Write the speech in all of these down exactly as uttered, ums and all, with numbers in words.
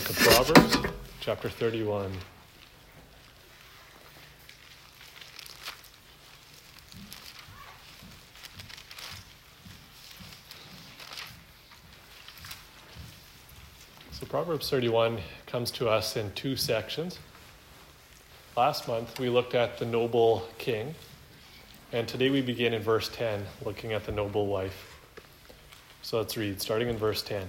book of Proverbs, chapter thirty-one. So Proverbs thirty-one comes to us in two sections. Last month we looked at the noble king, and today we begin in verse ten, looking at the noble wife. So let's read, starting in verse ten.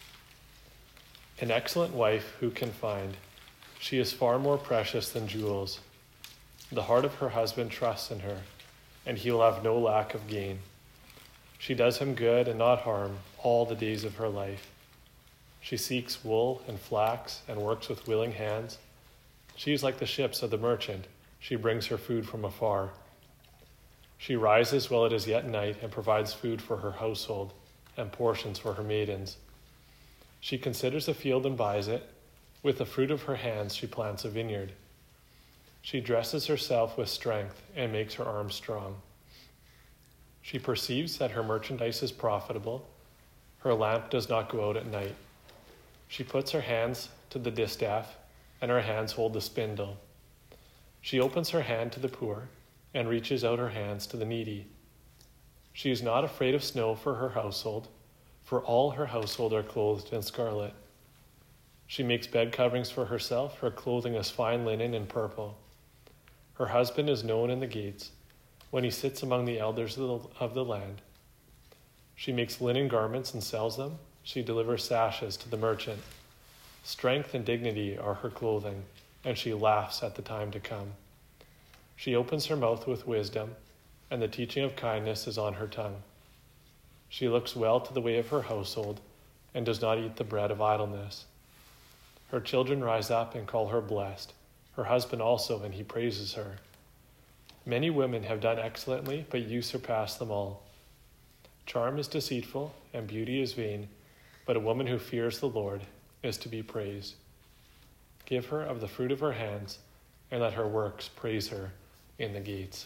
An excellent wife who can find? She is far more precious than jewels. The heart of her husband trusts in her, and he will have no lack of gain. She does him good and not harm all the days of her life. She seeks wool and flax and works with willing hands. She is like the ships of the merchant. She brings her food from afar. She rises while it is yet night and provides food for her household and portions for her maidens. She considers a field and buys it. With the fruit of her hands she plants a vineyard. She dresses herself with strength and makes her arms strong. She perceives that her merchandise is profitable. Her lamp does not go out at night. She puts her hands to the distaff, and her hands hold the spindle. She opens her hand to the poor and reaches out her hands to the needy. She is not afraid of snow for her household, for all her household are clothed in scarlet. She makes bed coverings for herself. Her clothing is fine linen and purple. Her husband is known in the gates when he sits among the elders of the, of the land. She makes linen garments and sells them. She delivers sashes to the merchant. Strength and dignity are her clothing, and she laughs at the time to come. She opens her mouth with wisdom, and the teaching of kindness is on her tongue. She looks well to the way of her household and does not eat the bread of idleness. Her children rise up and call her blessed, her husband also, and he praises her. Many women have done excellently, but you surpass them all. Charm is deceitful and beauty is vain, but a woman who fears the Lord is to be praised. Give her of the fruit of her hands, and let her works praise her in the gates.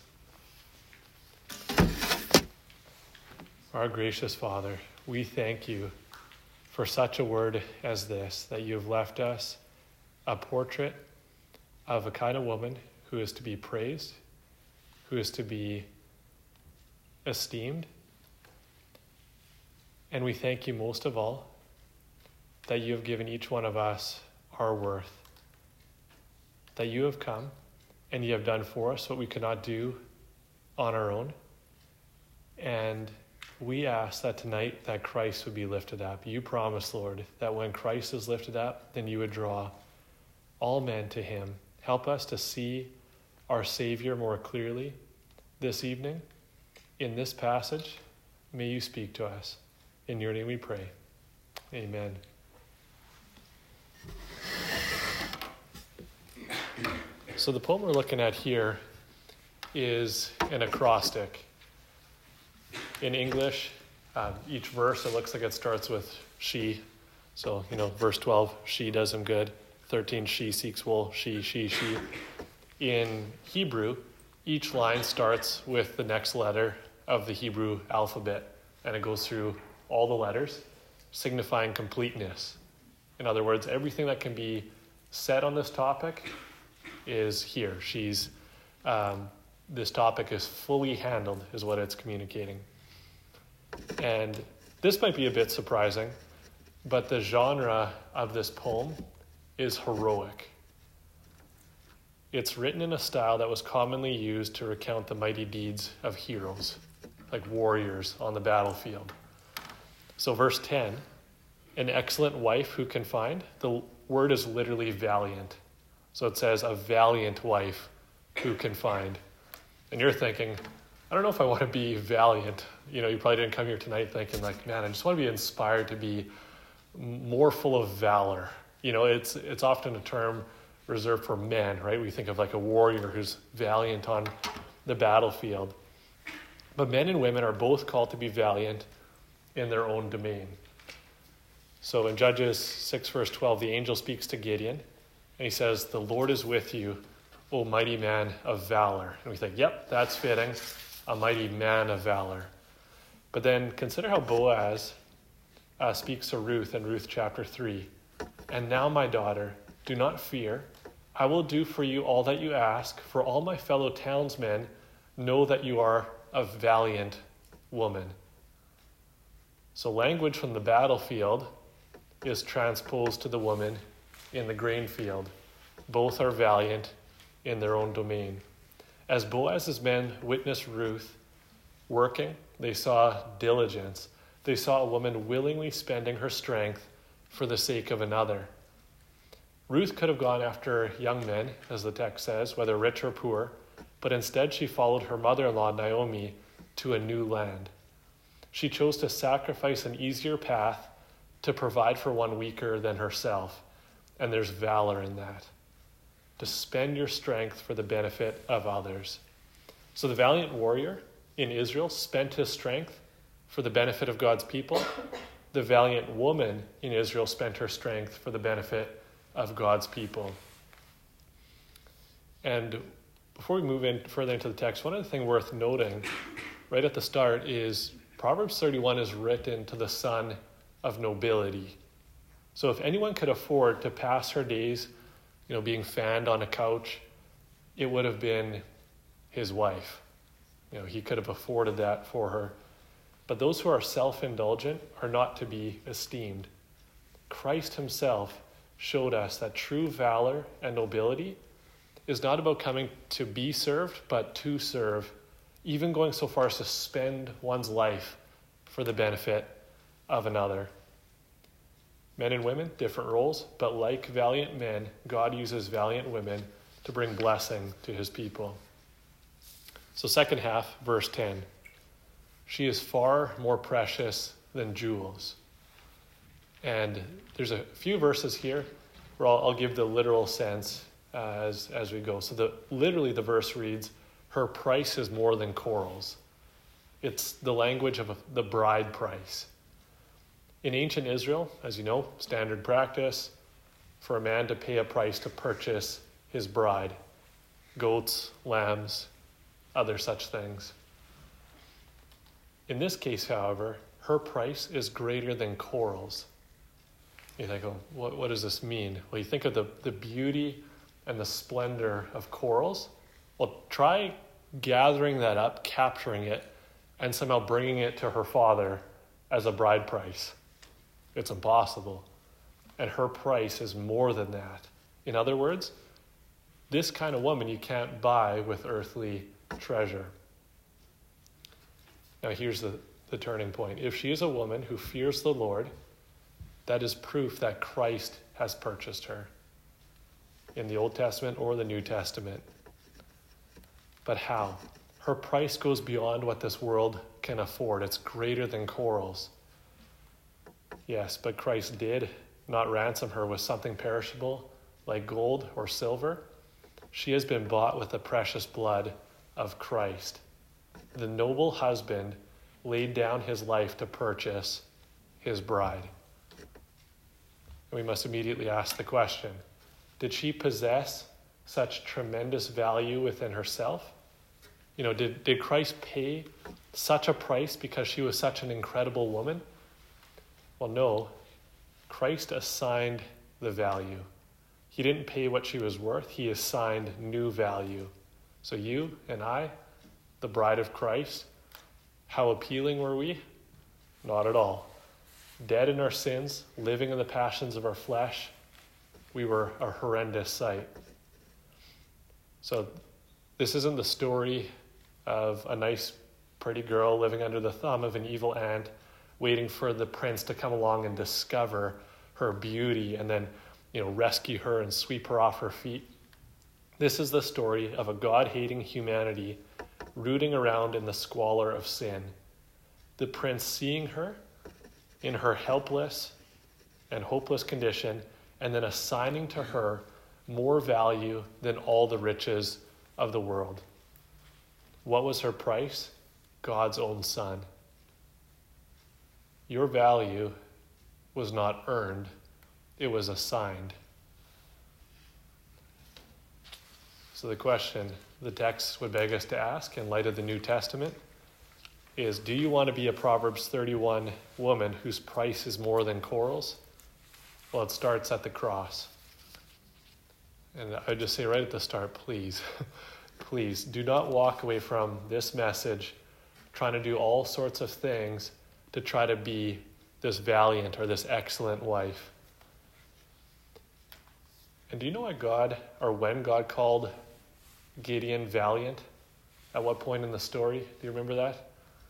Our gracious Father, we thank you for such a word as this, that you have left us a portrait of a kind of woman who is to be praised, who is to be esteemed. And we thank you most of all that you have given each one of us our worth, that you have come and you have done for us what we could not do on our own. And we ask that tonight that Christ would be lifted up. You promised, Lord, that when Christ is lifted up, then you would draw all men to him. Help us to see our Savior more clearly this evening. In this passage, may you speak to us. In your name we pray. Amen. So the poem we're looking at here is an acrostic. In English, uh, each verse, it looks like it starts with she. So, you know, verse twelve, she does him good. thirteen, she seeks wool. She, she, she. In Hebrew, each line starts with the next letter of the Hebrew alphabet, and it goes through all the letters, signifying completeness. In other words, everything that can be said on this topic is here. She's, um, this topic is fully handled, is what it's communicating. And this might be a bit surprising, but the genre of this poem is heroic. It's written in a style that was commonly used to recount the mighty deeds of heroes, like warriors on the battlefield. So verse ten, an excellent wife who can find? The word is literally valiant. So it says a valiant wife who can find. And you're thinking, I don't know if I want to be valiant. You know, you probably didn't come here tonight thinking like, man, I just want to be inspired to be more full of valor. You know, it's it's often a term reserved for men, right? We think of like a warrior who's valiant on the battlefield. But men and women are both called to be valiant in their own domain. So in Judges six, verse twelve, the angel speaks to Gideon, and he says, the Lord is with you, O mighty man of valor. And we think, yep, that's fitting, a mighty man of valor. But then consider how Boaz uh, speaks to Ruth in Ruth chapter three. And now, my daughter, do not fear. I will do for you all that you ask, for all my fellow townsmen know that you are a valiant woman. So language from the battlefield is transposed to the woman in the grain field. Both are valiant in their own domain. As Boaz's men witnessed Ruth working, they saw diligence. They saw a woman willingly spending her strength for the sake of another. Ruth could have gone after young men, as the text says, whether rich or poor, but instead she followed her mother-in-law Naomi to a new land. She chose to sacrifice an easier path to provide for one weaker than herself, and there's valor in that. To spend your strength for the benefit of others. So the valiant warrior in Israel spent his strength for the benefit of God's people. The valiant woman in Israel spent her strength for the benefit of God's people. And before we move in further into the text, one other thing worth noting right at the start is Proverbs thirty-one is written to the son of nobility. So if anyone could afford to pass her days, you know, being fanned on a couch, it would have been his wife. You know, he could have afforded that for her. But those who are self-indulgent are not to be esteemed. Christ himself showed us that true valor and nobility is not about coming to be served, but to serve, even going so far as to spend one's life for the benefit of another. Men and women, different roles, but like valiant men, God uses valiant women to bring blessing to his people. So second half, verse ten. She is far more precious than jewels. And there's a few verses here where I'll, I'll give the literal sense uh, as, as we go. So the literally the verse reads, her price is more than corals. It's the language of a, the bride price. In ancient Israel, as you know, standard practice for a man to pay a price to purchase his bride. Goats, lambs, other such things. In this case, however, her price is greater than corals. You think, oh, what, what does this mean? Well, you think of the, the beauty and the splendor of corals. Well, try gathering that up, capturing it, and somehow bringing it to her father as a bride price. It's impossible. And her price is more than that. In other words, this kind of woman you can't buy with earthly treasure. Now here's the, the turning point. If she is a woman who fears the Lord, that is proof that Christ has purchased her in the Old Testament or the New Testament. But how? Her price goes beyond what this world can afford. It's greater than corals. Yes, but Christ did not ransom her with something perishable like gold or silver. She has been bought with the precious blood of Christ. The noble husband laid down his life to purchase his bride. And we must immediately ask the question, did she possess such tremendous value within herself? You know, did, did Christ pay such a price because she was such an incredible woman? Well, no. Christ assigned the value. He didn't pay what she was worth. He assigned new value. So you and I, the bride of Christ, how appealing were we? Not at all. Dead in our sins, living in the passions of our flesh, we were a horrendous sight. So this isn't the story of a nice, pretty girl living under the thumb of an evil aunt, waiting for the prince to come along and discover her beauty and then, you know, rescue her and sweep her off her feet. This is the story of a God-hating humanity rooting around in the squalor of sin. The prince seeing her in her helpless and hopeless condition and then assigning to her more value than all the riches of the world. What was her price? God's own son. Your value was not earned, it was assigned. So the question the text would beg us to ask in light of the New Testament is, do you want to be a Proverbs thirty-one woman whose price is more than corals? Well, it starts at the cross. And I just say right at the start, please, please do not walk away from this message trying to do all sorts of things to try to be this valiant or this excellent wife. And do you know what God, or when God called Gideon valiant? At what point in the story? Do you remember that?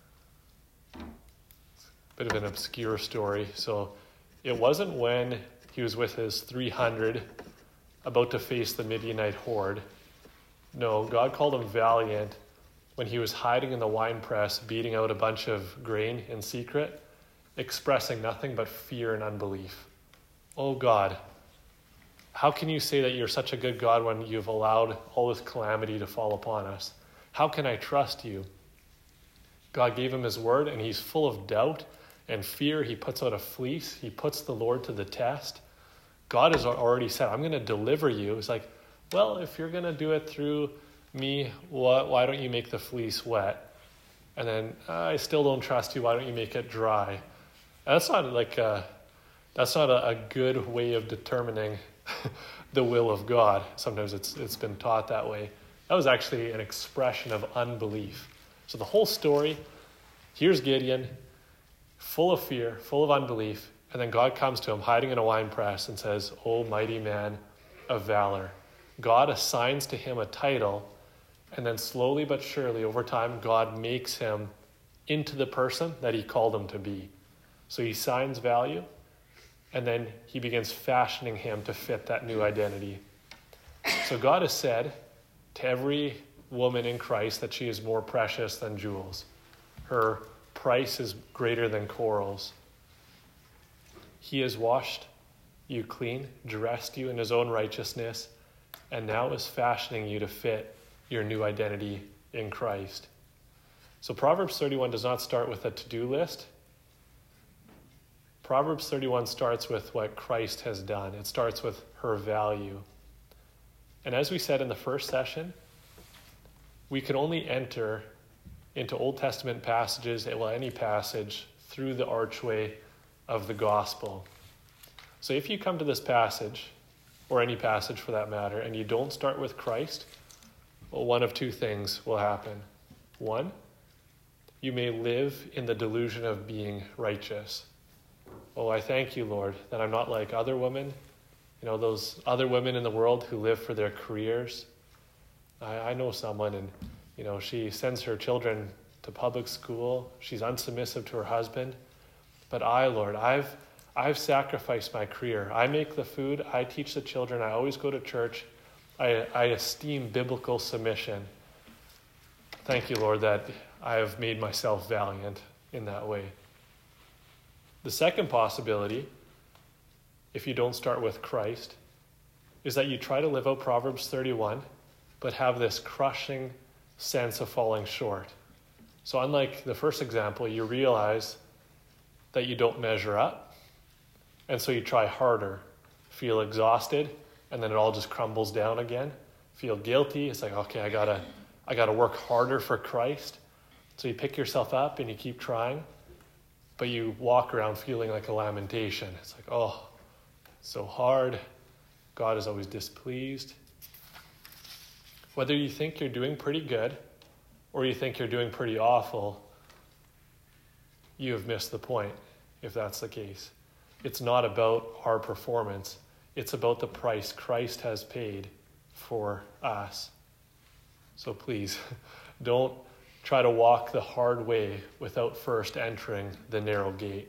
Bit of an obscure story. So it wasn't when he was with his three hundred about to face the Midianite horde. No, God called him valiant when he was hiding in the winepress, beating out a bunch of grain in secret, expressing nothing but fear and unbelief. Oh God, how can you say that you're such a good God when you've allowed all this calamity to fall upon us? How can I trust you? God gave him his word, and he's full of doubt and fear. He puts out a fleece. He puts the Lord to the test. God has already said, I'm going to deliver you. It's like, well, if you're going to do it through me, wh- why don't you make the fleece wet? And then, I still don't trust you. Why don't you make it dry? That's not like a, that's not a, a good way of determining the will of God. Sometimes it's it's been taught that way. That was actually an expression of unbelief. So the whole story, here's Gideon, full of fear, full of unbelief, and then God comes to him hiding in a wine press and says, "O mighty man of valor." God assigns to him a title, and then slowly but surely over time, God makes him into the person that he called him to be. So he assigns value, and then he begins fashioning him to fit that new identity. So God has said to every woman in Christ that she is more precious than jewels. Her price is greater than corals. He has washed you clean, dressed you in his own righteousness, and now is fashioning you to fit your new identity in Christ. So Proverbs thirty-one does not start with a to-do list. Proverbs thirty-one starts with what Christ has done. It starts with her value. And as we said in the first session, we can only enter into Old Testament passages, well, any passage, through the archway of the gospel. So if you come to this passage, or any passage for that matter, and you don't start with Christ, well, one of two things will happen. One, you may live in the delusion of being righteous. Oh, I thank you, Lord, that I'm not like other women, you know, those other women in the world who live for their careers. I, I know someone, and, you know, she sends her children to public school. She's unsubmissive to her husband. But I, Lord, I've I've sacrificed my career. I make the food. I teach the children. I always go to church. I, I esteem biblical submission. Thank you, Lord, that I have made myself valiant in that way. The second possibility, if you don't start with Christ, is that you try to live out Proverbs thirty-one, but have this crushing sense of falling short. So unlike the first example, you realize that you don't measure up, and so you try harder, feel exhausted, and then it all just crumbles down again. Feel guilty. It's like, okay, I gotta, I gotta work harder for Christ. So you pick yourself up and you keep trying, but you walk around feeling like a lamentation. It's like, oh, it's so hard. God is always displeased. Whether you think you're doing pretty good or you think you're doing pretty awful, you have missed the point, if that's the case. It's not about our performance. It's about the price Christ has paid for us. So please, don't try to walk the hard way without first entering the narrow gate.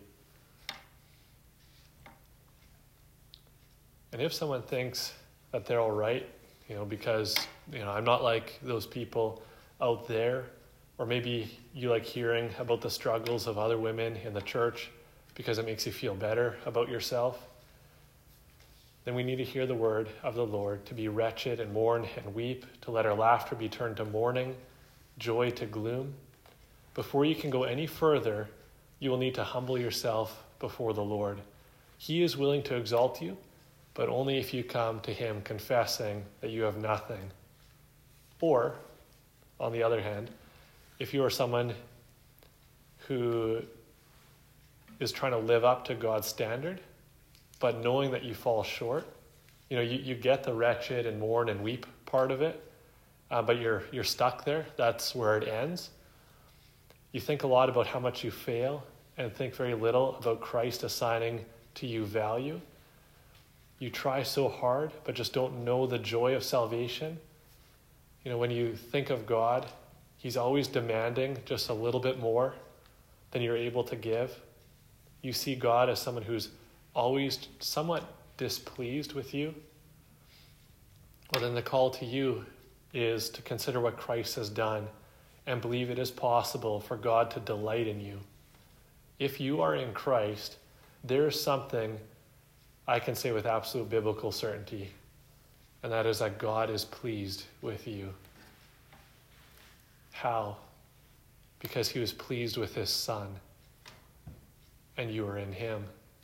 And if someone thinks that they're all right, you know, because, you know, I'm not like those people out there, or maybe you like hearing about the struggles of other women in the church because it makes you feel better about yourself, then we need to hear the word of the Lord, to be wretched and mourn and weep, to let our laughter be turned to mourning, joy to gloom. Before you can go any further, you will need to humble yourself before the Lord. He is willing to exalt you, but only if you come to him confessing that you have nothing. Or, on the other hand, if you are someone who is trying to live up to God's standard, but knowing that you fall short. You know, you, you get the wretched and mourn and weep part of it, uh, but you're you're stuck there. That's where it ends. You think a lot about how much you fail and think very little about Christ assigning to you value. You try so hard, but just don't know the joy of salvation. You know, when you think of God, he's always demanding just a little bit more than you're able to give. You see God as someone who's always somewhat displeased with you. Well, then the call to you is to consider what Christ has done and believe it is possible for God to delight in you. If you are in Christ, there's something I can say with absolute biblical certainty, and that is that God is pleased with you. How? Because he was pleased with his Son, and you are in him.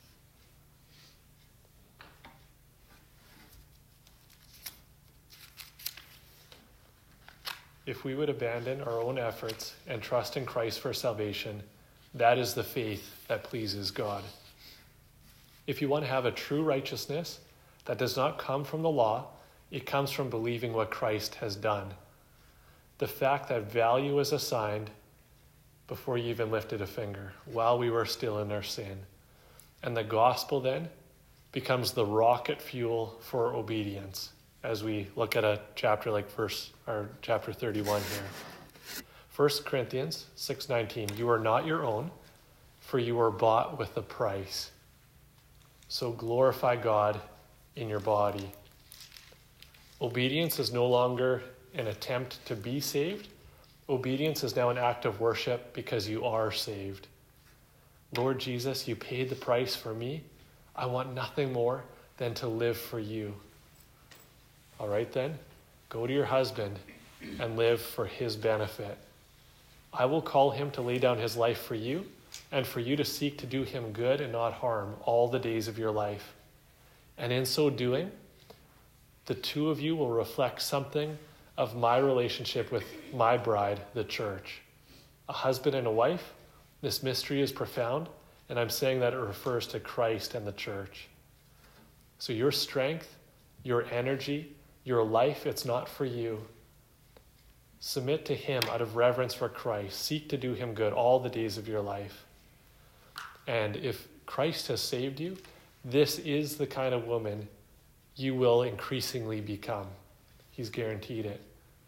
If we would abandon our own efforts and trust in Christ for salvation, that is the faith that pleases God. If you want to have a true righteousness that does not come from the law, it comes from believing what Christ has done. The fact that value is assigned before you even lifted a finger, while we were still in our sin. And the gospel then becomes the rocket fuel for obedience, as we look at a chapter like verse or chapter thirty-one here. First Corinthians six nineteen, you are not your own, for you were bought with a price. So glorify God in your body. Obedience is no longer an attempt to be saved. Obedience is now an act of worship because you are saved. Lord Jesus, you paid the price for me. I want nothing more than to live for you. All right then, go to your husband and live for his benefit. I will call him to lay down his life for you and for you to seek to do him good and not harm all the days of your life. And in so doing, the two of you will reflect something of my relationship with my bride, the church. A husband and a wife, this mystery is profound, and I'm saying that it refers to Christ and the church. So your strength, your energy, your life, it's not for you. Submit to him out of reverence for Christ. Seek to do him good all the days of your life. And if Christ has saved you, this is the kind of woman you will increasingly become. He's guaranteed it.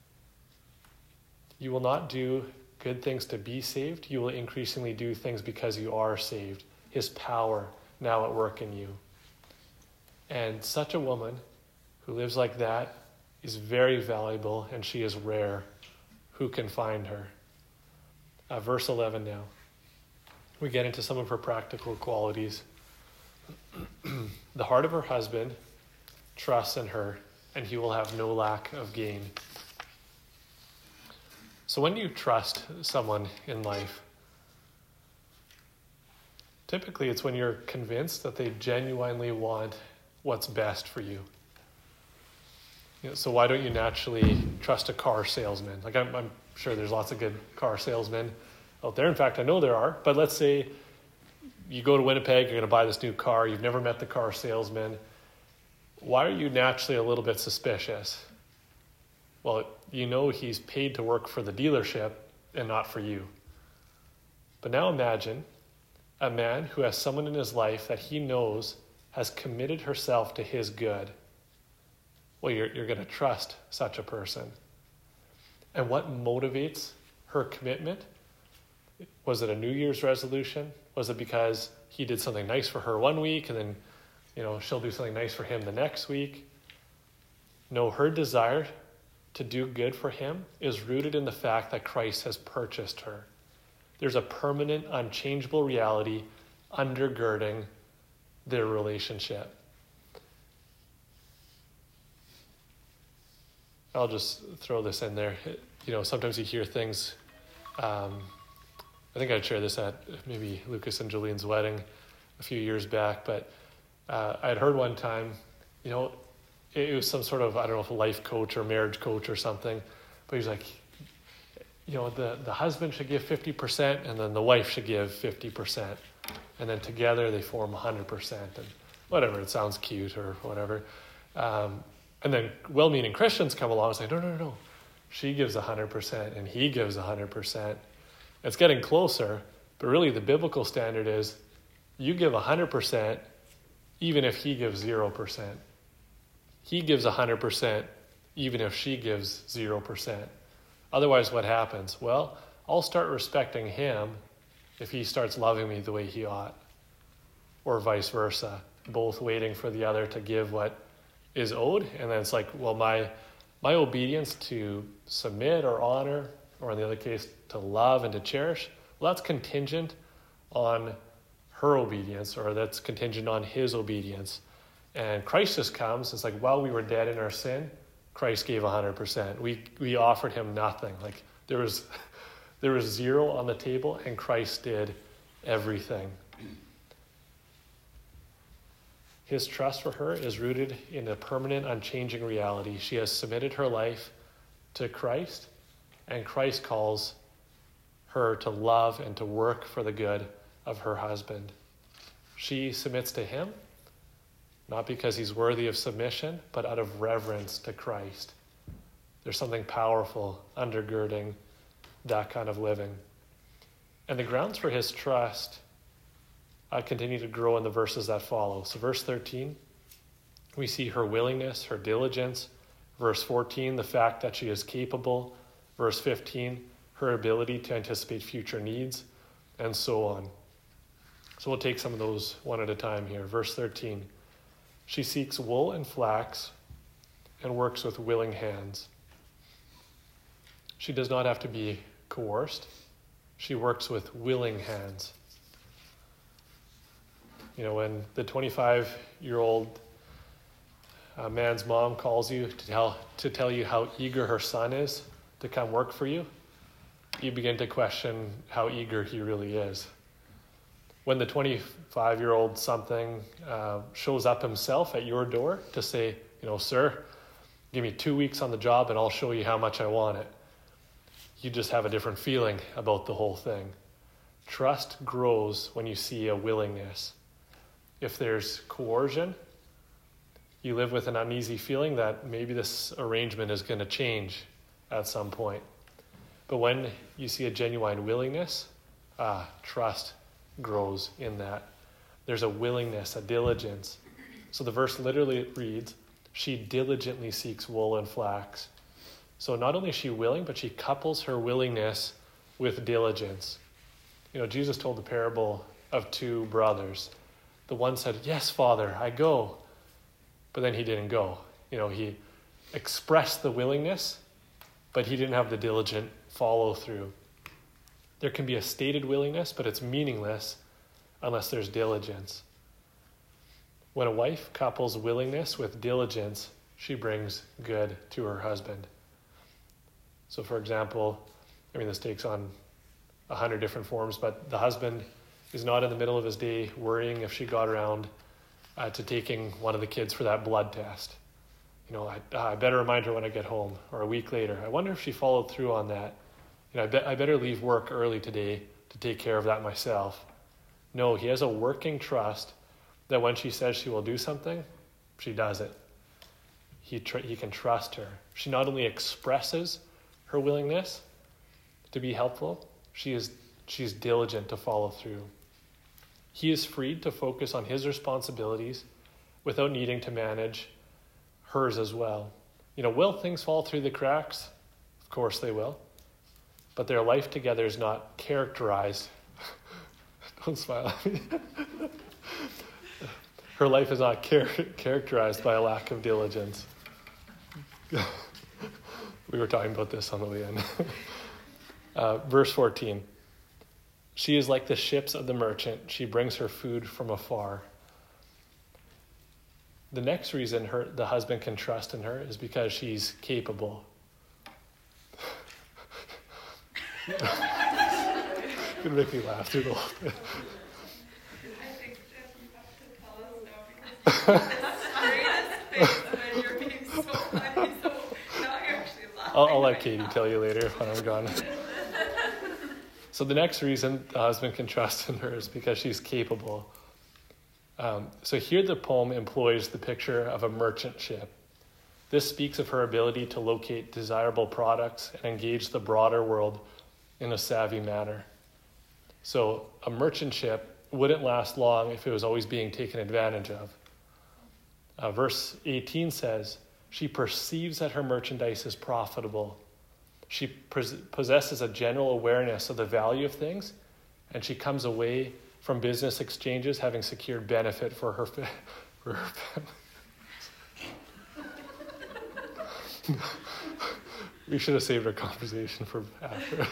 You will not do good things to be saved. You will increasingly do things because you are saved. His power now at work in you. And such a woman who lives like that is very valuable, and she is rare. Who can find her? Uh, verse eleven now. We get into some of her practical qualities. The heart of her husband trusts in her, and he will have no lack of gain. So when you trust someone in life, typically it's when you're convinced that they genuinely want what's best for you. You know, so why don't you naturally trust a car salesman? Like I'm, I'm sure there's lots of good car salesmen out there. In fact, I know there are. But let's say you go to Winnipeg, you're going to buy this new car. You've never met the car salesman. Why are you naturally a little bit suspicious? Well, you know he's paid to work for the dealership and not for you. But now imagine a man who has someone in his life that he knows has committed herself to his good. Well, you're, you're going to trust such a person. And what motivates her commitment? Was it a New Year's resolution? Was it because he did something nice for her one week and then, you know, she'll do something nice for him the next week? No, her desire to do good for him is rooted in the fact that Christ has purchased her. There's a permanent, unchangeable reality undergirding their relationship. I'll just throw this in there. You know, sometimes you hear things, um, I think I'd share this at maybe Lucas and Julian's wedding a few years back, but uh, I had heard one time, you know, it, it was some sort of, I don't know if a life coach or marriage coach or something, but he's like, you know, the, the husband should give fifty percent and then the wife should give fifty percent. And then together they form one hundred percent. And whatever, it sounds cute or whatever. Um, and then well-meaning Christians come along and say, no, no, no, no. She gives one hundred percent and he gives one hundred percent. It's getting closer, but really the biblical standard is you give one hundred percent even if he gives zero percent. He gives one hundred percent even if she gives zero percent. Otherwise, what happens? Well, I'll start respecting him if he starts loving me the way he ought, or vice versa, both waiting for the other to give what is owed, and then it's like, well, my my obedience to submit or honor, or in the other case, to love and to cherish, well, that's contingent on her obedience, or that's contingent on his obedience. And Christ just comes, it's like, while we were dead in our sin, Christ gave one hundred percent. We we offered him nothing. Like, there was there was zero on the table, and Christ did everything. His trust for her is rooted in a permanent, unchanging reality. She has submitted her life to Christ, and Christ calls her to love and to work for the good of her husband. She submits to him, not because he's worthy of submission, but out of reverence to Christ. There's something powerful undergirding that kind of living. And the grounds for his trust uh, continue to grow in the verses that follow. So verse thirteen, we see her willingness, her diligence. Verse fourteen, the fact that she is capable. Verse fifteen, her ability to anticipate future needs, and so on. So we'll take some of those one at a time here. Verse thirteen, she seeks wool and flax and works with willing hands. She does not have to be coerced. She works with willing hands. You know, when the twenty-five-year-old uh, man's mom calls you to tell to tell you how eager her son is to come work for you, you begin to question how eager he really is. When the twenty-five-year-old something uh, shows up himself at your door to say, you know, sir, give me two weeks on the job and I'll show you how much I want it, you just have a different feeling about the whole thing. Trust grows when you see a willingness. If there's coercion, you live with an uneasy feeling that maybe this arrangement is going to change at some point. But when you see a genuine willingness, ah, trust grows in that. There's a willingness, a diligence. So the verse literally reads, she diligently seeks wool and flax. So not only is she willing, but she couples her willingness with diligence. You know, Jesus told the parable of two brothers. The one said, yes, Father, I go. But then he didn't go. You know, he expressed the willingness, but he didn't have the diligent follow through. There can be a stated willingness, but it's meaningless unless there's diligence. When a wife couples willingness with diligence, she brings good to her husband. So for example, I mean, this takes on a hundred different forms, but the husband is not in the middle of his day worrying if she got around uh, to taking one of the kids for that blood test. You know, I, I better remind her when I get home, or a week later. I wonder if she followed through on that. You know, I, bet I better leave work early today to take care of that myself. No, he has a working trust that when she says she will do something, she does it. He tr- he can trust her. She not only expresses her willingness to be helpful, she is she's diligent to follow through. He is freed to focus on his responsibilities without needing to manage hers as well. You know, will things fall through the cracks? Of course they will. But their life together is not characterized. Don't smile at me. Her life is not char- characterized by a lack of diligence. We were talking about this on the way in. uh, verse fourteen. She is like the ships of the merchant. She brings her food from afar. The next reason her the husband can trust in her is because she's capable. It's going to make me laugh through the whole thing. I think Jeff, you have to tell us now because it's the face and you're being so funny, so now you're actually laughing. I'll, I'll let right Katie now. tell you later when I'm gone. So the next reason the husband can trust in her is because she's capable. Um, so here the poem employs the picture of a merchant ship. This speaks of her ability to locate desirable products and engage the broader world in a savvy manner. So a merchant ship wouldn't last long if it was always being taken advantage of. Uh, verse eighteen says, she perceives that her merchandise is profitable. She pos- possesses a general awareness of the value of things, and she comes away from business exchanges having secured benefit for her, fa- for her family. We should have saved our conversation for after.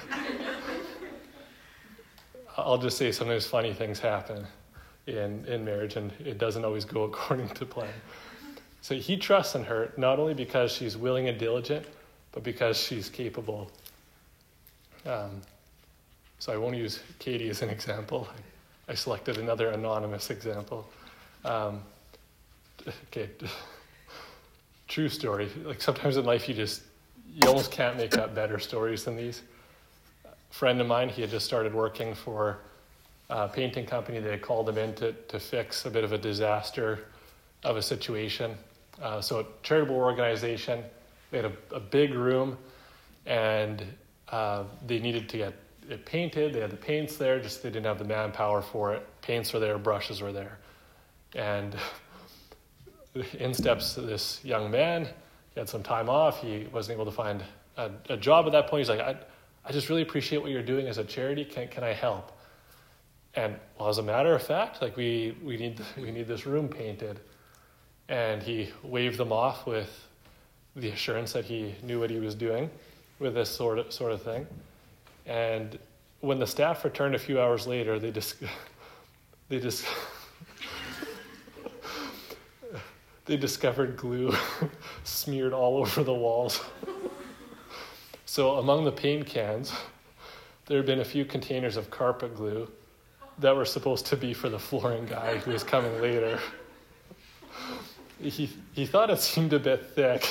I'll just say sometimes funny things happen in, in marriage, and it doesn't always go according to plan. So he trusts in her, not only because she's willing and diligent, but because she's capable. Um, so I won't use Katie as an example. I, I selected another anonymous example. Um, okay, true story. Like sometimes in life you just, you almost can't make up better stories than these. A friend of mine, he had just started working for a painting company. They had called him in to, to fix a bit of a disaster of a situation. Uh, so a charitable organization, they had a, a big room, and uh, they needed to get it painted. They had the paints there, just they didn't have the manpower for it. Paints were there, brushes were there. And in steps this young man. He had some time off. He wasn't able to find a, a job at that point. He's like, I, I just really appreciate what you're doing as a charity. Can can I help? And well, as a matter of fact, like we we need we need this room painted. And he waved them off with the assurance that he knew what he was doing with this sort of sort of thing. And when the staff returned a few hours later, they just they just they discovered glue smeared all over the walls. So among the paint cans, there had been a few containers of carpet glue that were supposed to be for the flooring guy who was coming later. He he thought it seemed a bit thick,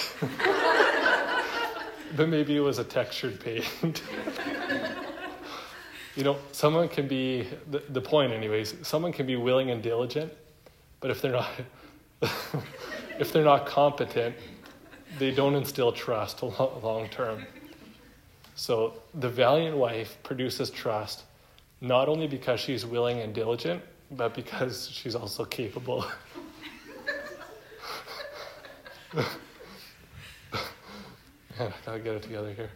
but maybe it was a textured paint. You know, someone can be, the, the point anyways, someone can be willing and diligent, but if they're not, if they're not competent, they don't instill trust long term. So the valiant wife produces trust, not only because she's willing and diligent, but because she's also capable. Man, I gotta get it together here.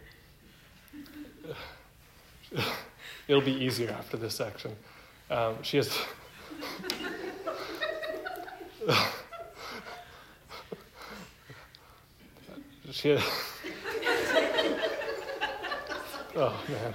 It'll be easier after this section. Um, she has... she has... Oh, man.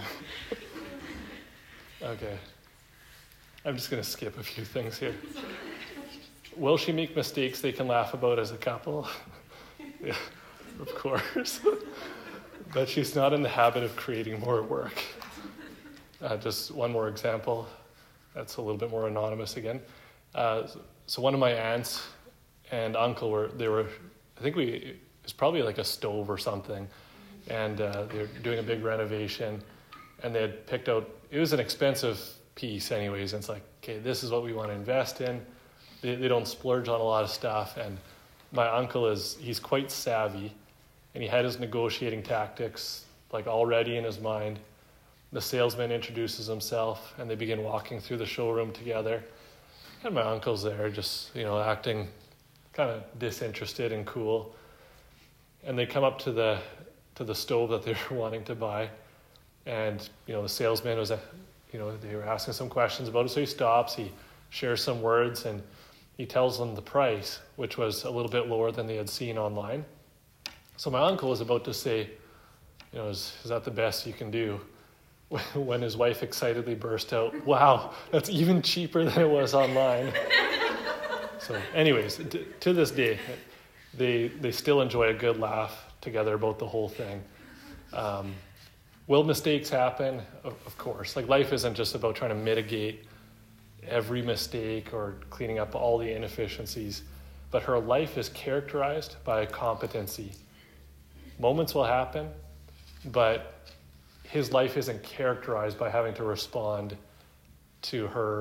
Okay. I'm just going to skip a few things here. Will she make mistakes they can laugh about as a couple? Yeah, of course. But she's not in the habit of creating more work. Uh, just one more example. That's a little bit more anonymous again. Uh, so one of my aunts and uncle were, they were, I think we, it was probably like a stove or something. And uh, they were doing a big renovation. And they had picked out, it was an expensive piece anyways. And it's like, okay, this is what we want to invest in. They, they don't splurge on a lot of stuff. And my uncle is, he's quite savvy. And he had his negotiating tactics like already in his mind. The salesman introduces himself, and they begin walking through the showroom together. And my uncle's there, just, you know, acting kind of disinterested and cool. And they come up to the to the stove that they were wanting to buy, and you know, the salesman was, you know, they were asking some questions about it. So he stops, he shares some words, and he tells them the price, which was a little bit lower than they had seen online. So my uncle was about to say, you know, is, is that the best you can do? When his wife excitedly burst out, wow, that's even cheaper than it was online. So anyways, t- to this day, they they still enjoy a good laugh together about the whole thing. Um, will mistakes happen? Of, of course. Like, life isn't just about trying to mitigate every mistake or cleaning up all the inefficiencies, but her life is characterized by competency. Moments will happen, but his life isn't characterized by having to respond to her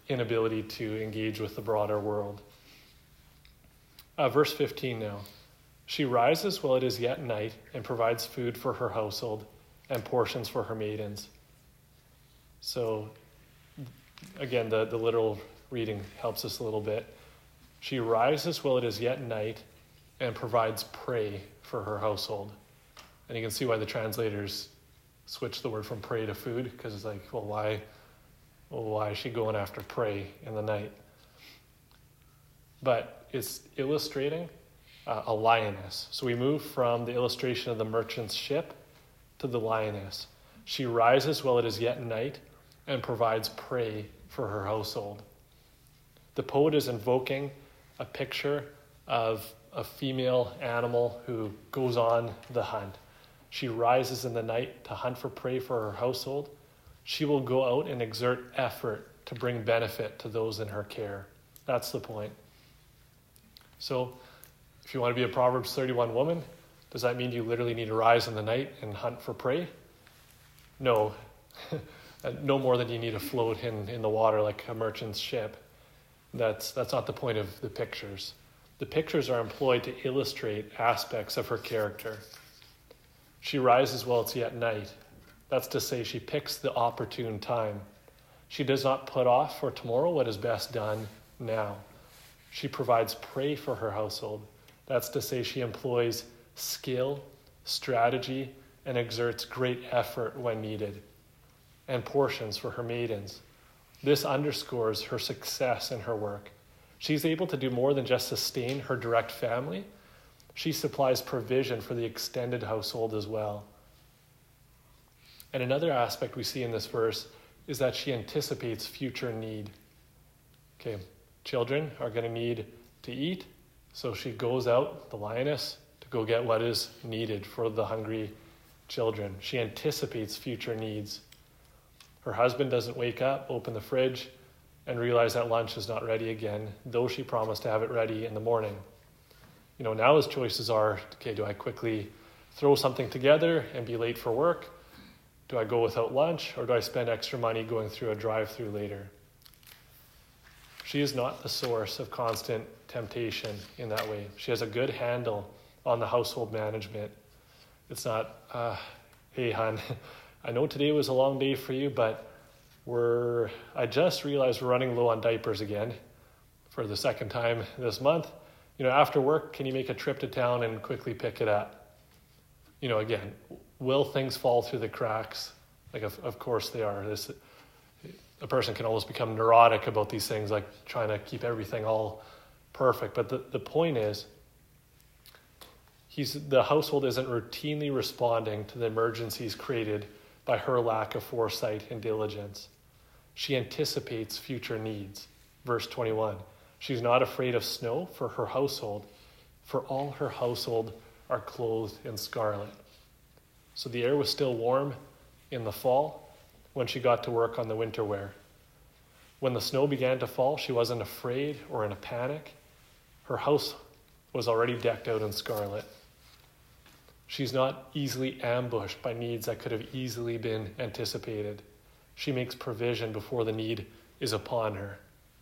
inability to engage with the broader world. Uh, verse fifteen now. She rises while it is yet night and provides food for her household and portions for her maidens. So, again, the, the literal reading helps us a little bit. She rises while it is yet night and provides prey for her household. And you can see why the translators switched the word from prey to food, because it's like, well, why, well, why is she going after prey in the night? But it's illustrating uh, a lioness. So we move from the illustration of the merchant's ship to the lioness. She rises while it is yet night and provides prey for her household. The poet is invoking a picture of a female animal who goes on the hunt. She rises in the night to hunt for prey for her household. She will go out and exert effort to bring benefit to those in her care. That's the point. So, if you want to be a Proverbs thirty-one woman, does that mean you literally need to rise in the night and hunt for prey? No. No more than you need to float in, in the water like a merchant's ship. That's, that's not the point of the pictures. The pictures are employed to illustrate aspects of her character. She rises while it's yet night. That's to say, she picks the opportune time. She does not put off for tomorrow what is best done now. She provides prey for her household. That's to say, she employs skill, strategy, and exerts great effort when needed, and portions for her maidens. This underscores her success in her work. She's able to do more than just sustain her direct family. She supplies provision for the extended household as well. And another aspect we see in this verse is that she anticipates future need. Okay, children are going to need to eat, so she goes out, the lioness, to go get what is needed for the hungry children. She anticipates future needs. Her husband doesn't wake up, open the fridge, and realize that lunch is not ready again, though she promised to have it ready in the morning. You know, now his choices are, okay, do I quickly throw something together and be late for work? Do I go without lunch, or do I spend extra money going through a drive-through later? She is not the source of constant temptation in that way. She has a good handle on the household management. It's not, uh, hey, hon, I know today was a long day for you, but we're, I just realized we're running low on diapers again for the second time this month. You know, after work, can you make a trip to town and quickly pick it up? You know, again, will things fall through the cracks? Like, of, of course they are. This, a person can almost become neurotic about these things, like trying to keep everything all perfect. But the, the point is, he's, the household isn't routinely responding to the emergencies created by her lack of foresight and diligence. She anticipates future needs. Verse twenty-one, she's not afraid of snow for her household, for all her household are clothed in scarlet. So the air was still warm in the fall when she got to work on the winter wear. When the snow began to fall, she wasn't afraid or in a panic. Her house was already decked out in scarlet. She's not easily ambushed by needs that could have easily been anticipated. She makes provision before the need is upon her.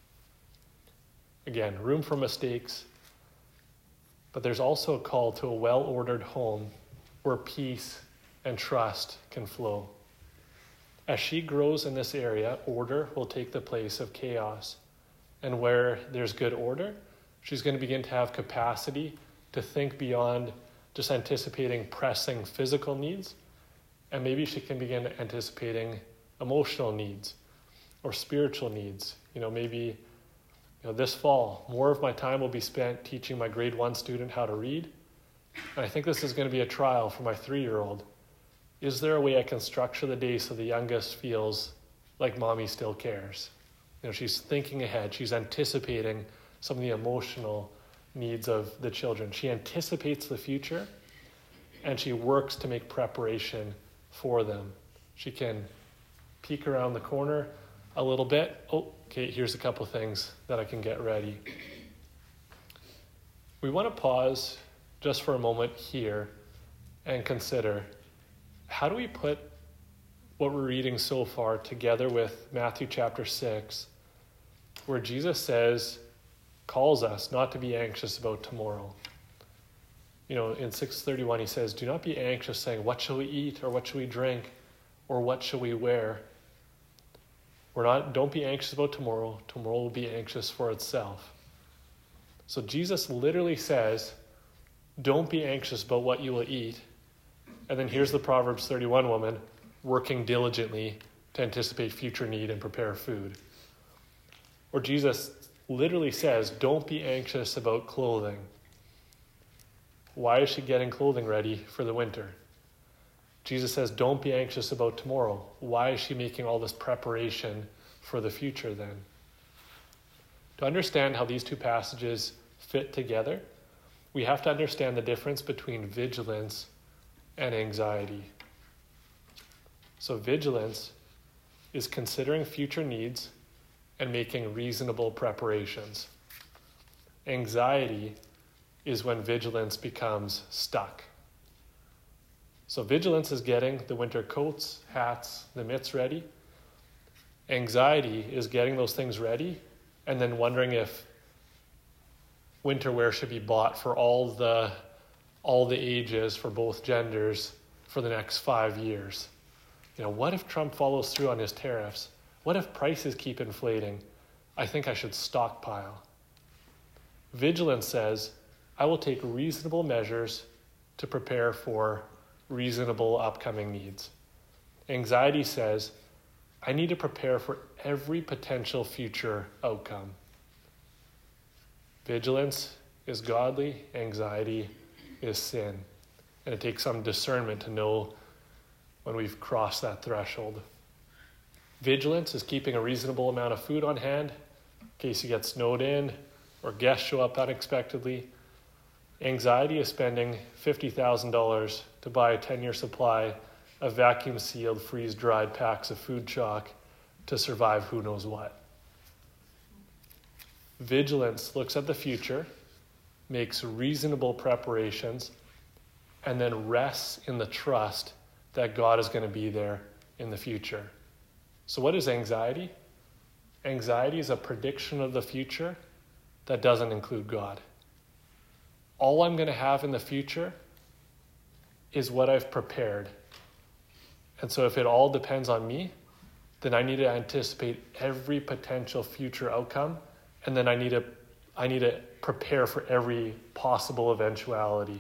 Again, room for mistakes, but there's also a call to a well-ordered home where peace and trust can flow. As she grows in this area, order will take the place of chaos. And where there's good order, she's going to begin to have capacity to think beyond just anticipating pressing physical needs, and maybe she can begin anticipating emotional needs or spiritual needs. You know, maybe you know, this fall, more of my time will be spent teaching my grade one student how to read. And I think this is going to be a trial for my three-year-old. Is there a way I can structure the day so the youngest feels like mommy still cares? You know, she's thinking ahead. She's anticipating some of the emotional needs of the children. She anticipates the future, and she works to make preparation for them. She can peek around the corner a little bit. Oh, okay, here's a couple things that I can get ready. We want to pause just for a moment here and consider, how do we put what we're reading so far together with Matthew chapter six where Jesus says, calls us not to be anxious about tomorrow. You know, in six thirty-one, he says, do not be anxious saying, what shall we eat, or what shall we drink, or what shall we wear? We're not, don't be anxious about tomorrow. Tomorrow will be anxious for itself. So Jesus literally says, don't be anxious about what you will eat. And then here's the Proverbs thirty-one woman working diligently to anticipate future need and prepare food. Or Jesus literally says, don't be anxious about clothing. Why is she getting clothing ready for the winter? Jesus says, don't be anxious about tomorrow. Why is she making all this preparation for the future then? To understand how these two passages fit together, we have to understand the difference between vigilance and anxiety. So vigilance is considering future needs and making reasonable preparations. Anxiety is when vigilance becomes stuck. So vigilance is getting the winter coats, hats, the mitts ready. Anxiety is getting those things ready and then wondering if winter wear should be bought for all the all the ages for both genders for the next five years. You know, what if Trump follows through on his tariffs? What if prices keep inflating? I think I should stockpile. Vigilance says, I will take reasonable measures to prepare for reasonable upcoming needs. Anxiety says, I need to prepare for every potential future outcome. Vigilance is godly, anxiety is sin. And it takes some discernment to know when we've crossed that threshold. Vigilance is keeping a reasonable amount of food on hand in case you get snowed in or guests show up unexpectedly. Anxiety is spending fifty thousand dollars to buy a ten-year supply of vacuum-sealed, freeze-dried packs of food chalk to survive who knows what. Vigilance looks at the future, makes reasonable preparations, and then rests in the trust that God is going to be there in the future. So what is anxiety? Anxiety is a prediction of the future that doesn't include God. All I'm going to have in the future is what I've prepared. And so if it all depends on me, then I need to anticipate every potential future outcome, and then I need to I need to prepare for every possible eventuality.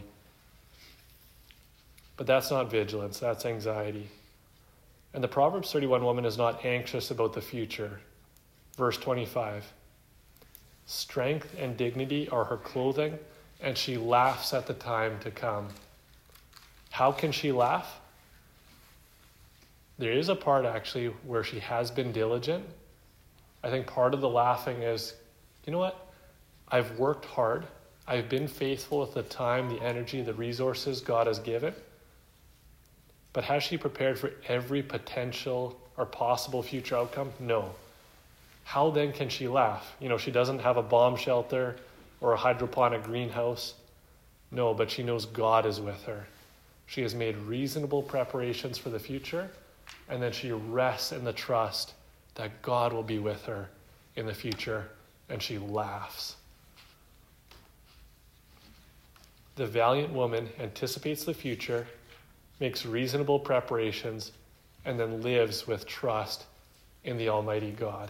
But that's not vigilance, that's anxiety. And the Proverbs thirty-one woman is not anxious about the future. Verse twenty-five, strength and dignity are her clothing, and she laughs at the time to come. How can she laugh? There is a part actually where she has been diligent. I think part of the laughing is, you know what? I've worked hard. I've been faithful with the time, the energy, the resources God has given. But has she prepared for every potential or possible future outcome? No. How then can she laugh? You know, she doesn't have a bomb shelter or a hydroponic greenhouse. No, but she knows God is with her. She has made reasonable preparations for the future, and then she rests in the trust that God will be with her in the future, and she laughs. The valiant woman anticipates the future, makes reasonable preparations, and then lives with trust in the Almighty God.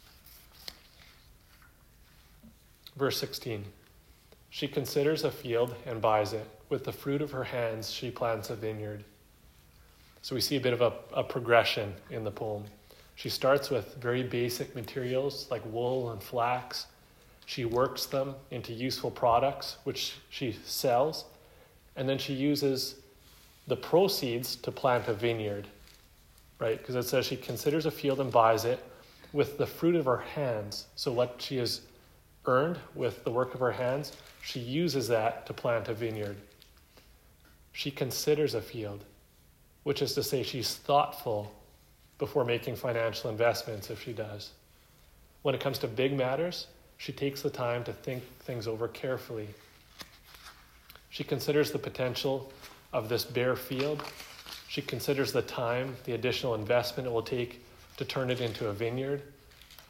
Verse sixteen, she considers a field and buys it. With the fruit of her hands, she plants a vineyard. So we see a bit of a, a progression in the poem. She starts with very basic materials like wool and flax. She works them into useful products, which she sells. And then she uses the proceeds to plant a vineyard, right? Because it says she considers a field and buys it with the fruit of her hands. So what she has earned with the work of her hands, she uses that to plant a vineyard. She considers a field, which is to say she's thoughtful before making financial investments if she does. When it comes to big matters, she takes the time to think things over carefully. She considers the potential of this bare field. She considers the time, the additional investment it will take to turn it into a vineyard.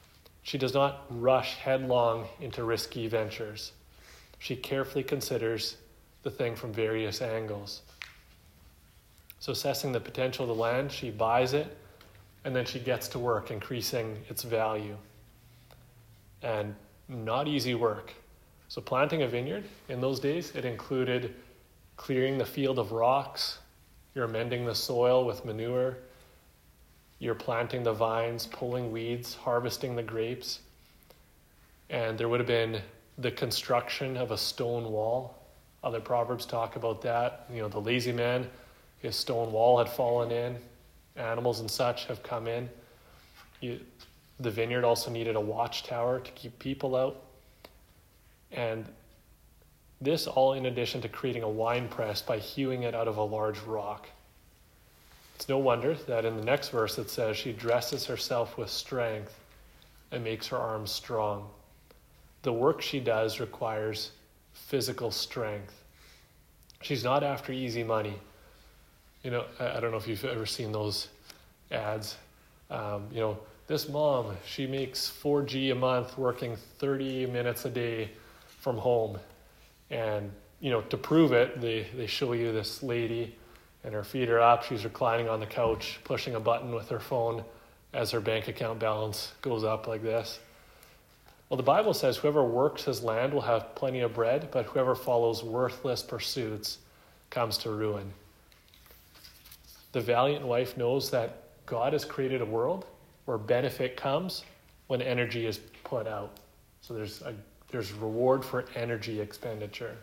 She does not rush headlong into risky ventures. She carefully considers the thing from various angles. So assessing the potential of the land, she buys it, and then she gets to work increasing its value. And not easy work. So planting a vineyard, in those days, it included clearing the field of rocks, you're amending the soil with manure, you're planting the vines, pulling weeds, harvesting the grapes. And there would have been the construction of a stone wall. Other proverbs talk about that. You know, the lazy man, his stone wall had fallen in. Animals and such have come in. You, the vineyard also needed a watchtower to keep people out. And this all in addition to creating a wine press by hewing it out of a large rock. It's no wonder that in the next verse it says she dresses herself with strength and makes her arms strong. The work she does requires physical strength. She's not after easy money. You know, I don't know if you've ever seen those ads. Um, you know, this mom, she makes four G a month working thirty minutes a day from home. And, you know, to prove it, they, they show you this lady and her feet are up. She's reclining on the couch, pushing a button with her phone as her bank account balance goes up like this. Well, the Bible says whoever works his land will have plenty of bread, but whoever follows worthless pursuits comes to ruin. The valiant wife knows that God has created a world where benefit comes when energy is put out. So there's a there's reward for energy expenditure.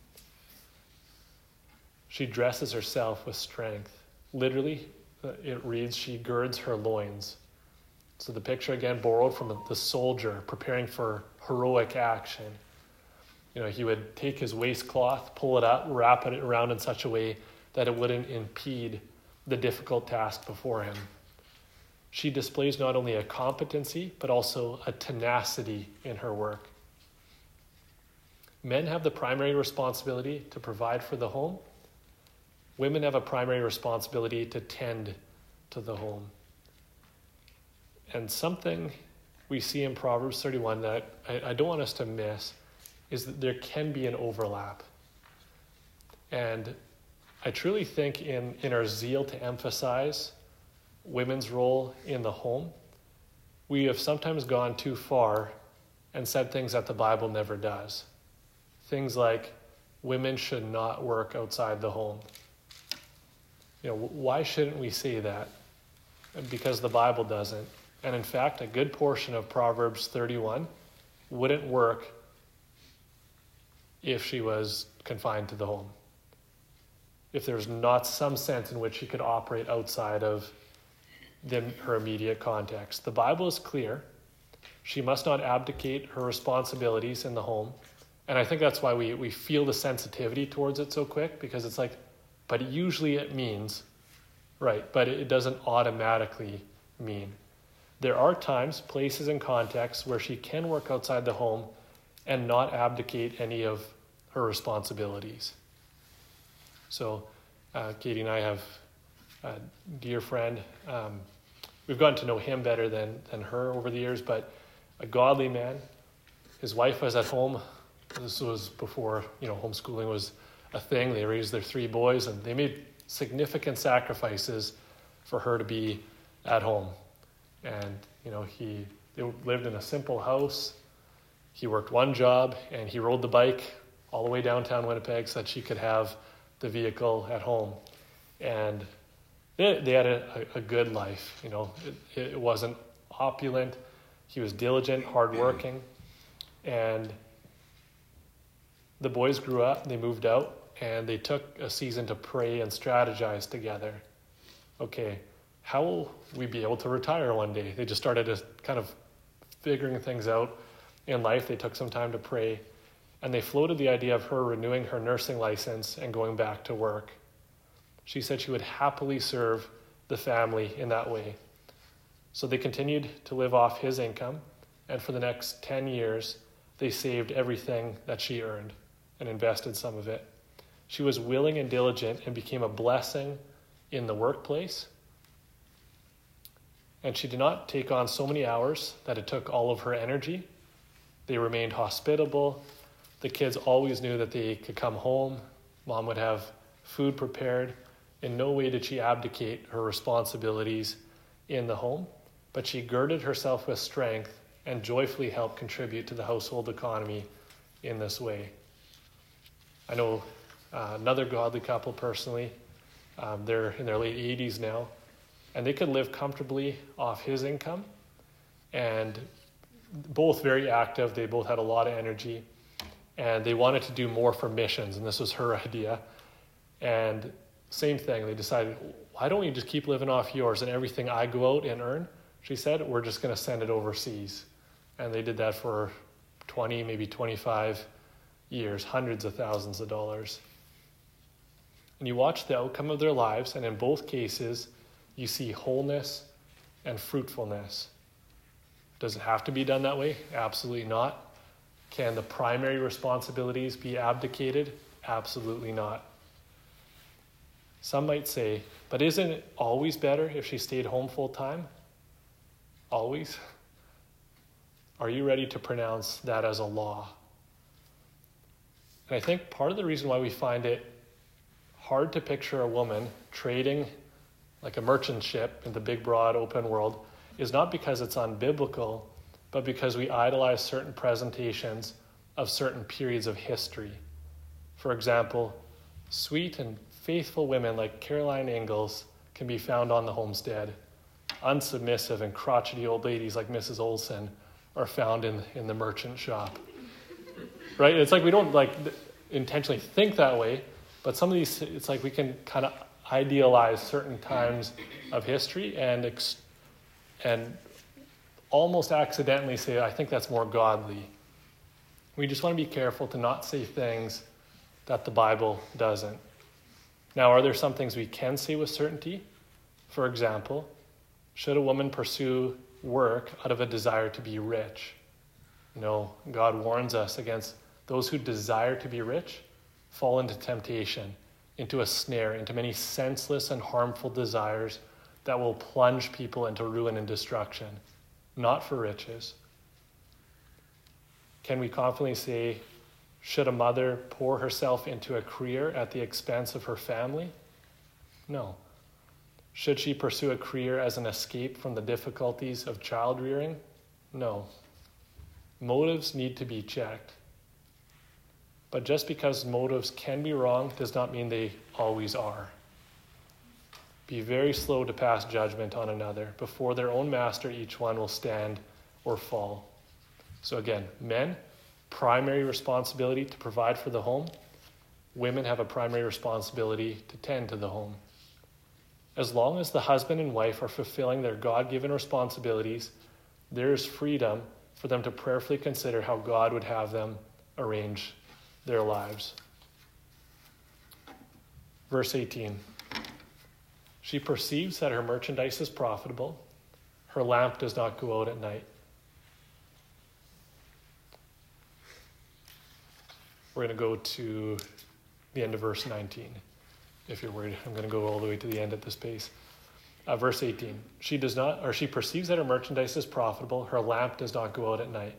She dresses herself with strength. Literally, it reads, she girds her loins. So the picture again borrowed from the soldier preparing for heroic action. You know, he would take his waistcloth, pull it up, wrap it around in such a way that it wouldn't impede the difficult task before him. She displays not only a competency, but also a tenacity in her work. Men have the primary responsibility to provide for the home. Women have a primary responsibility to tend to the home. And something we see in Proverbs thirty-one that I, I don't want us to miss is that there can be an overlap. And I truly think in, in our zeal to emphasize women's role in the home, we have sometimes gone too far and said things that the Bible never does. Things like women should not work outside the home. You know, why shouldn't we say that? Because the Bible doesn't. And in fact, a good portion of Proverbs thirty-one wouldn't work if she was confined to the home. If there's not some sense in which she could operate outside of the, her immediate context. The Bible is clear. She must not abdicate her responsibilities in the home. And I think that's why we, we feel the sensitivity towards it so quick, because it's like, but usually it means, right, but it doesn't automatically mean. There are times, places, and contexts where she can work outside the home and not abdicate any of her responsibilities. So uh, Katie and I have a dear friend. Um, we've gotten to know him better than, than her over the years, but a godly man. His wife was at home. This was before, you know, homeschooling was a thing. They raised their three boys, and they made significant sacrifices for her to be at home. And, you know, he they lived in a simple house. He worked one job, and he rode the bike all the way downtown Winnipeg so that she could have the vehicle at home. And they, they had a, a good life. You know, it, it wasn't opulent. He was diligent, hardworking, and the boys grew up, they moved out, and they took a season to pray and strategize together. Okay, how will we be able to retire one day? They just started to kind of figuring things out in life. They took some time to pray, and they floated the idea of her renewing her nursing license and going back to work. She said she would happily serve the family in that way. So they continued to live off his income, and for the next ten years, they saved everything that she earned and invested some of it. She was willing and diligent and became a blessing in the workplace And she did not take on so many hours that it took all of her energy. They remained hospitable. The kids always knew that they could come home. Mom would have food prepared. In no way did she abdicate her responsibilities in the home, but she girded herself with strength and joyfully helped contribute to the household economy in this way. I know uh, another godly couple personally. Um, they're in their late eighties now, and they could live comfortably off his income, and both very active. They both had a lot of energy, and they wanted to do more for missions, and this was her idea. And same thing, they decided, why don't we just keep living off yours, and everything I go out and earn, she said, we're just going to send it overseas. And they did that for twenty, maybe twenty-five years, hundreds of thousands of dollars. And you watch the outcome of their lives, and in both cases, you see wholeness and fruitfulness. Does it have to be done that way? Absolutely not. Can the primary responsibilities be abdicated? Absolutely not. Some might say, but isn't it always better if she stayed home full time? Always? Are you ready to pronounce that as a law? And I think part of the reason why we find it hard to picture a woman trading like a merchant ship in the big, broad, open world is not because it's unbiblical, but because we idolize certain presentations of certain periods of history. For example, sweet and faithful women like Caroline Ingalls can be found on the homestead. Unsubmissive and crotchety old ladies like Missus Olson are found in, in the merchant shop. Right? It's like we don't like intentionally think that way, but some of these, it's like we can kind of idealize certain times of history and ex- and almost accidentally say, I think that's more godly. We just want to be careful to not say things that the Bible doesn't. Now, are there some things we can say with certainty? For example, should a woman pursue work out of a desire to be rich? No, God warns us against those who desire to be rich fall into temptation, into a snare, into many senseless and harmful desires that will plunge people into ruin and destruction, not for riches. Can we confidently say, should a mother pour herself into a career at the expense of her family? No. Should she pursue a career as an escape from the difficulties of child rearing? No. Motives need to be checked. But just because motives can be wrong does not mean they always are. Be very slow to pass judgment on another. Before their own master, each one will stand or fall. So again, men, primary responsibility to provide for the home. Women have a primary responsibility to tend to the home. As long as the husband and wife are fulfilling their God-given responsibilities, there is freedom for them to prayerfully consider how God would have them arrange their lives. Verse eighteen. She perceives that her merchandise is profitable. Her lamp does not go out at night. We're going to go to the end of verse nineteen. If you're worried, I'm going to go all the way to the end at this pace. Uh, verse eighteen. She does not, or she perceives that her merchandise is profitable. Her lamp does not go out at night.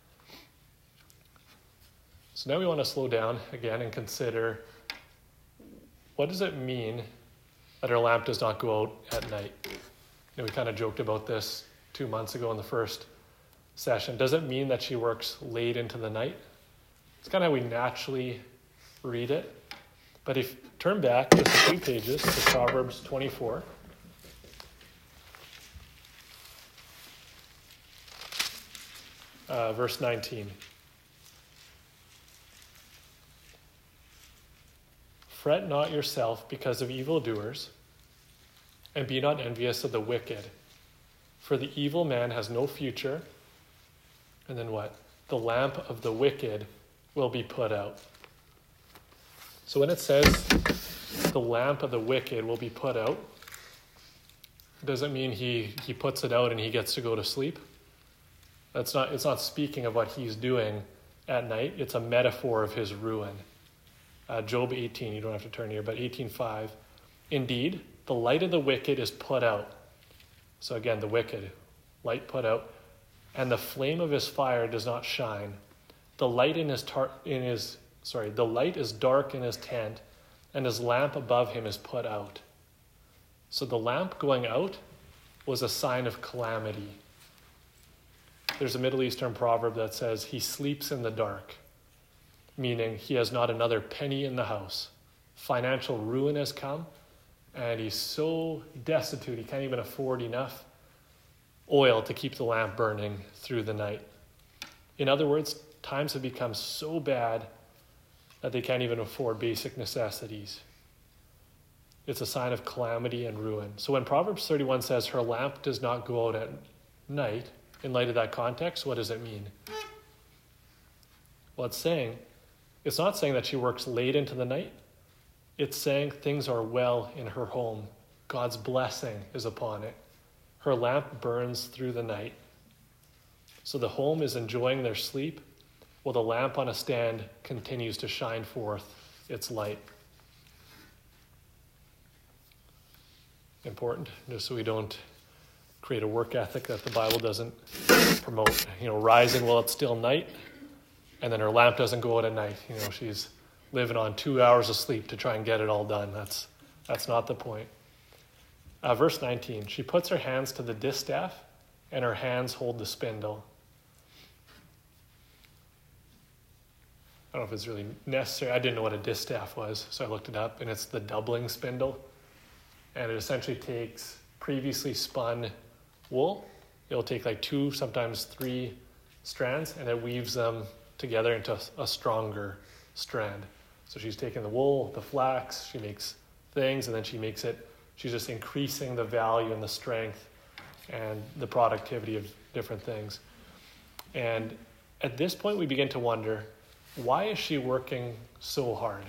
So now we want to slow down again and consider, what does it mean that her lamp does not go out at night? You know, we kind of joked about this two months ago in the first session. Does it mean that she works late into the night? It's kind of how we naturally read it. But if turn back just a few pages to Proverbs twenty-four. Uh, verse nineteen. Fret not yourself because of evildoers, and be not envious of the wicked. For the evil man has no future. And then what? The lamp of the wicked will be put out. So when it says the lamp of the wicked will be put out, it doesn't mean he, he puts it out and he gets to go to sleep. That's not, it's not speaking of what he's doing at night. It's a metaphor of his ruin. Uh, Job eighteen, you don't have to turn here, but eighteen five. Indeed, the light of the wicked is put out. So again, the wicked, light put out, and the flame of his fire does not shine. The light in his tar- in his sorry, the light is dark in his tent, and his lamp above him is put out. So the lamp going out was a sign of calamity. There's a Middle Eastern proverb that says, he sleeps in the dark, meaning he has not another penny in the house. Financial ruin has come, and he's so destitute, he can't even afford enough oil to keep the lamp burning through the night. In other words, times have become so bad that they can't even afford basic necessities. It's a sign of calamity and ruin. So when Proverbs thirty-one says her lamp does not go out at night, in light of that context, what does it mean? Well, it's saying, it's not saying that she works late into the night. It's saying things are well in her home. God's blessing is upon it. Her lamp burns through the night. So the home is enjoying their sleep, while the lamp on a stand continues to shine forth its light. Important, just so we don't create a work ethic that the Bible doesn't promote. You know, rising while it's still night, and then her lamp doesn't go out at night. You know, she's living on two hours of sleep to try and get it all done. That's that's not the point. Uh, verse nineteen, she puts her hands to the distaff, and her hands hold the spindle. I don't know if it's really necessary. I didn't know what a distaff was, so I looked it up, and it's the doubling spindle. And it essentially takes previously spun wool. It'll take like two, sometimes three strands, and it weaves them together into a stronger strand. So she's taking the wool, the flax, she makes things, and then she makes it, she's just increasing the value and the strength and the productivity of different things. And at this point, we begin to wonder, why is she working so hard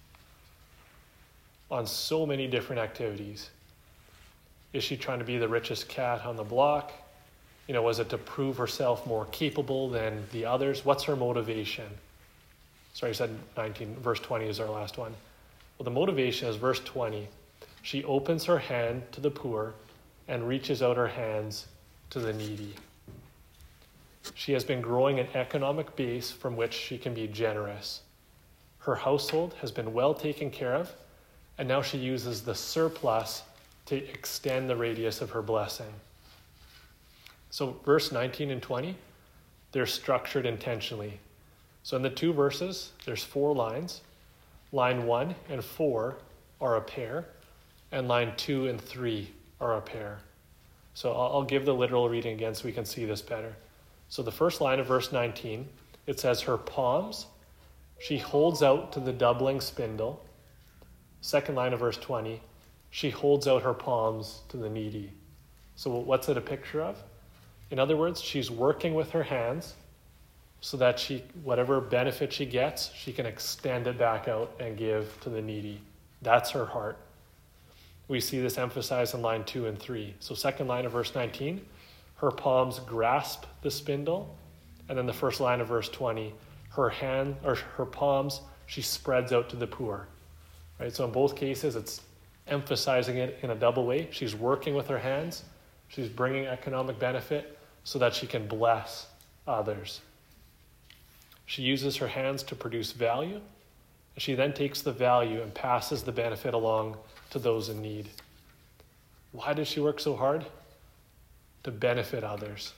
on so many different activities? Is she trying to be the richest cat on the block? You know, was it to prove herself more capable than the others? What's her motivation? Sorry, I said nineteen, verse twenty is our last one. Well, the motivation is verse twenty. She opens her hand to the poor and reaches out her hands to the needy. She has been growing an economic base from which she can be generous. Her household has been well taken care of, and now she uses the surplus to extend the radius of her blessing. So verse nineteen and twenty, they're structured intentionally. So in the two verses, there's four lines. Line one and four are a pair, and line two and three are a pair. So I'll, I'll give the literal reading again so we can see this better. So the first line of verse nineteen, it says, her palms she holds out to the doubling spindle. Second line of verse twenty, she holds out her palms to the needy. So what's it a picture of? In other words, she's working with her hands so that she, whatever benefit she gets, she can extend it back out and give to the needy. That's her heart. We see this emphasized in line two and three. So second line of verse nineteen, her palms grasp the spindle. And then the first line of verse twenty, her hand or her palms, she spreads out to the poor. Right? So in both cases, it's emphasizing it in a double way. She's working with her hands. She's bringing economic benefit so that she can bless others. She uses her hands to produce value. She then takes the value and passes the benefit along to those in need. Why does she work so hard? To benefit others.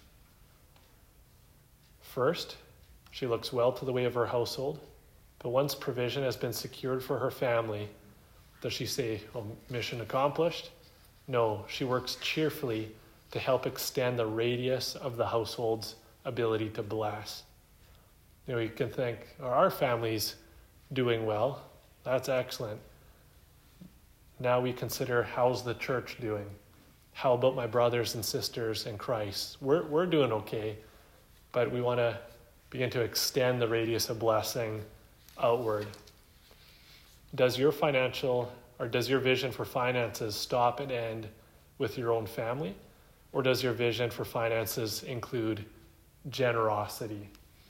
First, she looks well to the way of her household, but once provision has been secured for her family, does she say, well, mission accomplished? No, she works cheerfully to help extend the radius of the household's ability to bless. You know, you can think, are our families doing well? That's excellent. Now we consider, how's the church doing? How about my brothers and sisters in Christ? We're we're doing okay, but we want to begin to extend the radius of blessing outward. Does your financial, or does your vision for finances stop and end with your own family? Or does your vision for finances include generosity?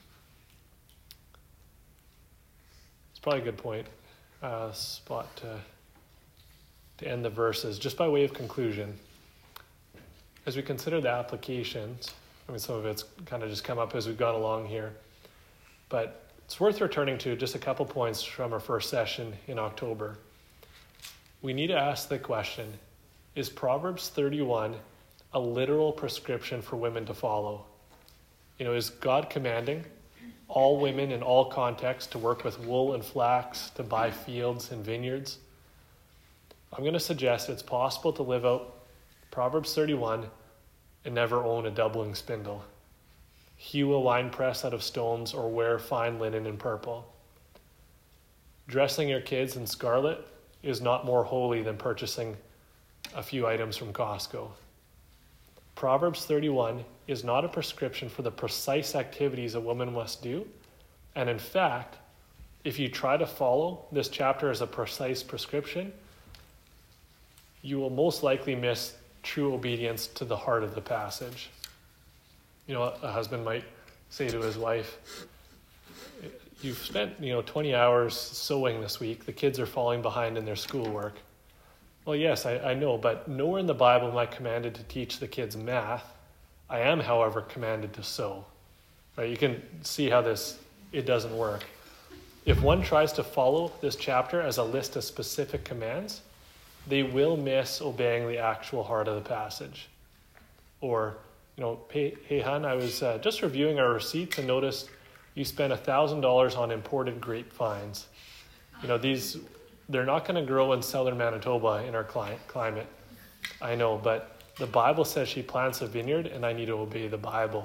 It's probably a good point, uh, spot to, to end the verses. Just by way of conclusion, as we consider the applications, I mean, some of it's kind of just come up as we've gone along here, but it's worth returning to just a couple points from our first session in October. We need to ask the question, is Proverbs thirty-one a literal prescription for women to follow? You know, is God commanding all women in all contexts to work with wool and flax, to buy fields and vineyards? I'm going to suggest it's possible to live out Proverbs thirty-one and never own a doubling spindle, hew a wine press out of stones, or wear fine linen in purple. Dressing your kids in scarlet is not more holy than purchasing a few items from Costco. Proverbs thirty-one is not a prescription for the precise activities a woman must do. And in fact, if you try to follow this chapter as a precise prescription, you will most likely miss true obedience to the heart of the passage. You know, a husband might say to his wife, you've spent, you know, twenty hours sewing this week. The kids are falling behind in their schoolwork. Well, yes, I, I know, but nowhere in the Bible am I commanded to teach the kids math. I am, however, commanded to sew. Right? You can see how this, it doesn't work. If one tries to follow this chapter as a list of specific commands, they will miss obeying the actual heart of the passage. Or, you know, hey, hey hon, I was uh, just reviewing our receipts and noticed you spent one thousand dollars on imported grapevines. You know, these, they're not going to grow in southern Manitoba in our cli- climate. I know, but the Bible says she plants a vineyard and I need to obey the Bible.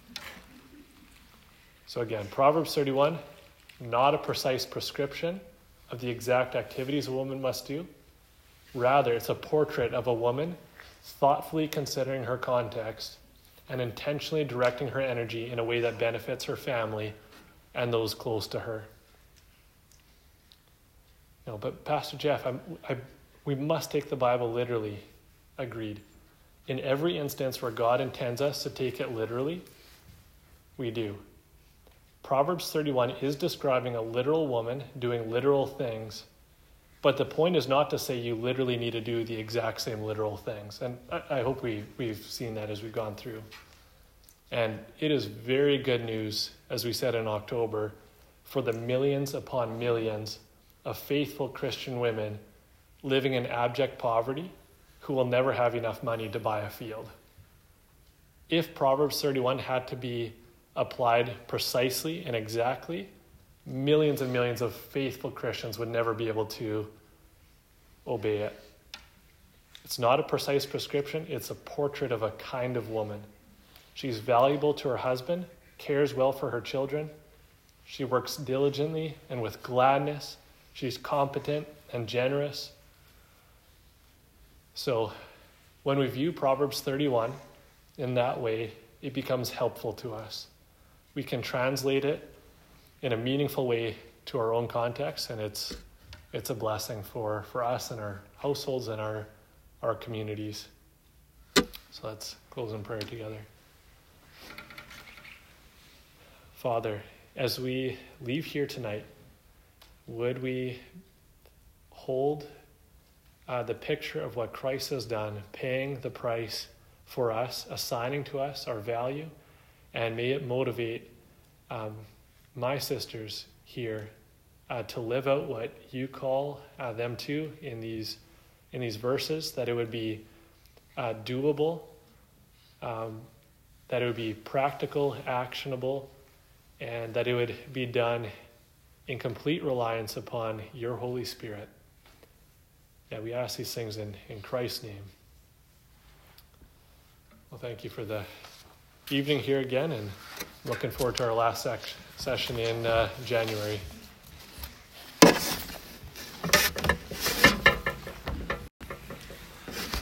So again, Proverbs thirty-one, not a precise prescription of the exact activities a woman must do. Rather, it's a portrait of a woman thoughtfully considering her context and intentionally directing her energy in a way that benefits her family and those close to her. No, but Pastor Jeff, I'm, I, we must take the Bible literally. Agreed. In every instance where God intends us to take it literally, we do. Proverbs thirty-one is describing a literal woman doing literal things, but the point is not to say you literally need to do the exact same literal things. And I, I hope we, we've seen that as we've gone through. And it is very good news, as we said in October, for the millions upon millions of faithful Christian women living in abject poverty who will never have enough money to buy a field. If Proverbs thirty-one had to be applied precisely and exactly, millions and millions of faithful Christians would never be able to obey it. It's not a precise prescription, it's a portrait of a kind of woman. She's valuable to her husband, cares well for her children. She works diligently and with gladness. She's competent and generous. So when we view Proverbs thirty-one in that way, it becomes helpful to us. We can translate it in a meaningful way to our own context, and it's it's a blessing for, for us and our households and our, our communities. So let's close in prayer together. Father, as we leave here tonight, would we hold uh, the picture of what Christ has done, paying the price for us, assigning to us our value, and may it motivate um, my sisters here uh, to live out what you call uh, them to in these in these verses, that it would be uh, doable, um, that it would be practical, actionable, and that it would be done in complete reliance upon your Holy Spirit. Yeah, we ask these things in, in Christ's name. Well, thank you for the evening here again, and looking forward to our last sec- session in uh, January.